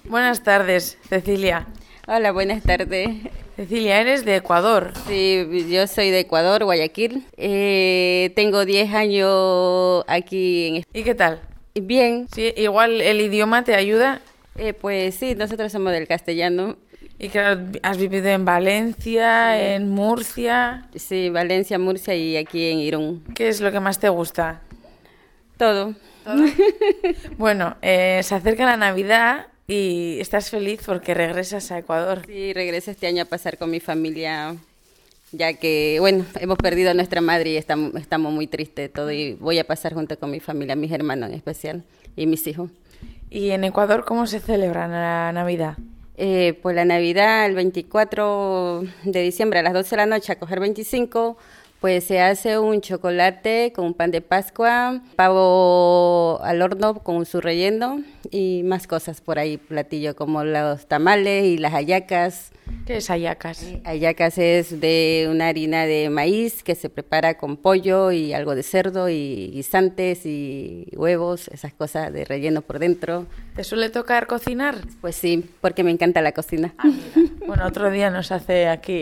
Buenas tardes, Cecilia. Hola, buenas tardes. Cecilia, eres de Ecuador. Sí, yo soy de Ecuador, Guayaquil. Tengo 10 años aquí. ¿Y qué tal? Bien. Sí, igual el idioma te ayuda. Pues sí, nosotros somos del castellano. Y claro, has vivido en Valencia, en Murcia. Sí, Valencia, Murcia y aquí en Irún. ¿Qué es lo que más te gusta? Todo. ¿Todo? Bueno, se acerca la Navidad y estás feliz porque regresas a Ecuador. Sí, regreso este año a pasar con mi familia, ya que, bueno, hemos perdido a nuestra madre y estamos muy tristes todo, y voy a pasar junto con mi familia, mis hermanos en especial y mis hijos. ¿Y en Ecuador cómo se celebra la Navidad? Pues la Navidad, el 24 de diciembre a las 12 de la noche, a coger 25, pues se hace un chocolate con un pan de Pascua, pavo al horno con su relleno y más cosas por ahí, platillo como los tamales y las hallacas. ¿Qué es hallacas? Hallacas es de una harina de maíz que se prepara con pollo y algo de cerdo y guisantes y huevos, esas cosas de relleno por dentro. ¿Te suele tocar cocinar? Pues sí, porque me encanta la cocina. Mira. Bueno, otro día nos hace aquí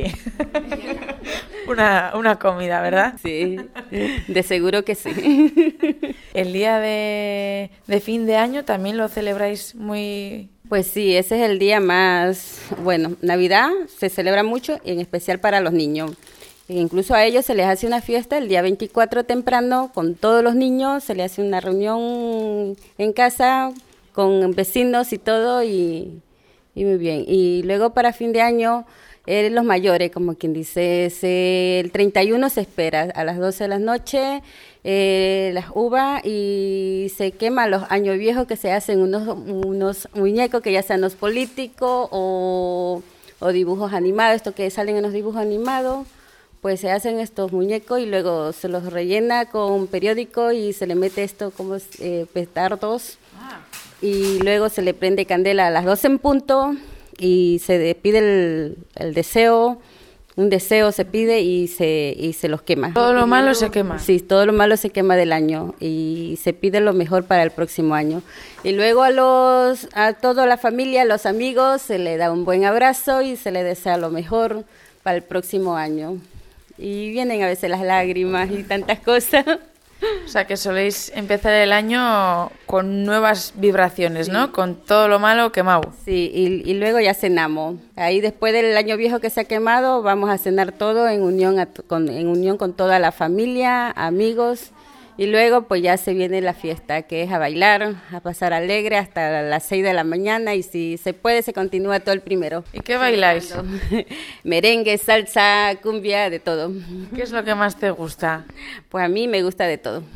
una comida, ¿verdad? Sí, de seguro que sí. El día de fin de año también lo celebráis muy... Pues sí, ese es el día más, bueno, Navidad se celebra mucho, y en especial para los niños. E incluso a ellos se les hace una fiesta el día 24 temprano con todos los niños, se les hace una reunión en casa con vecinos y todo, y muy bien. Y luego para fin de año, los mayores, como quien dice, el 31 se espera a las 12 de la noche, las uvas, y se quema los años viejos, que se hacen unos muñecos que ya sean los políticos o dibujos animados, esto que salen en los dibujos animados, pues se hacen estos muñecos y luego se los rellena con periódico y se le mete esto como petardos, y luego se le prende candela a las 12 en punto y se pide el deseo. Un deseo se pide y se los quema. Todo lo malo se quema. Sí, todo lo malo se quema del año y se pide lo mejor para el próximo año. Y luego a toda la familia, a los amigos, se le da un buen abrazo y se le desea lo mejor para el próximo año. Y vienen a veces las lágrimas y tantas cosas. O sea, que soléis empezar el año con nuevas vibraciones, ¿no? Con todo lo malo quemado. Sí, y luego ya cenamos. Ahí después del año viejo que se ha quemado, vamos a cenar todo en unión con toda la familia, amigos. Y luego pues ya se viene la fiesta, que es a bailar, a pasar alegre hasta las 6 de la mañana, y si se puede se continúa todo el primero. ¿Y qué bailáis? Merengue, salsa, cumbia, de todo. ¿Qué es lo que más te gusta? Pues a mí me gusta de todo.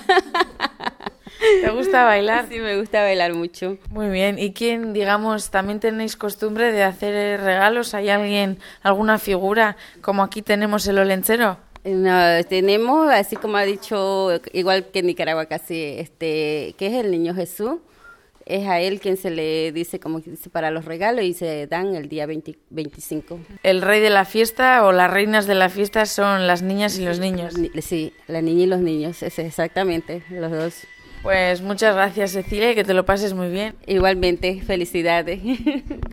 ¿Te gusta bailar? Sí, me gusta bailar mucho. Muy bien. ¿Y quién, digamos, también tenéis costumbre de hacer regalos? ¿Hay alguna figura, como aquí tenemos el olenchero? No, tenemos, así como ha dicho, igual que en Nicaragua casi, que es el Niño Jesús. Es a él quien se le dice, como que dice, para los regalos, y se dan el día 25. ¿El rey de la fiesta o las reinas de la fiesta son las niñas y los niños? Sí, la niña y los niños, es exactamente, los dos. Pues muchas gracias, Cecilia, y que te lo pases muy bien. Igualmente, felicidades.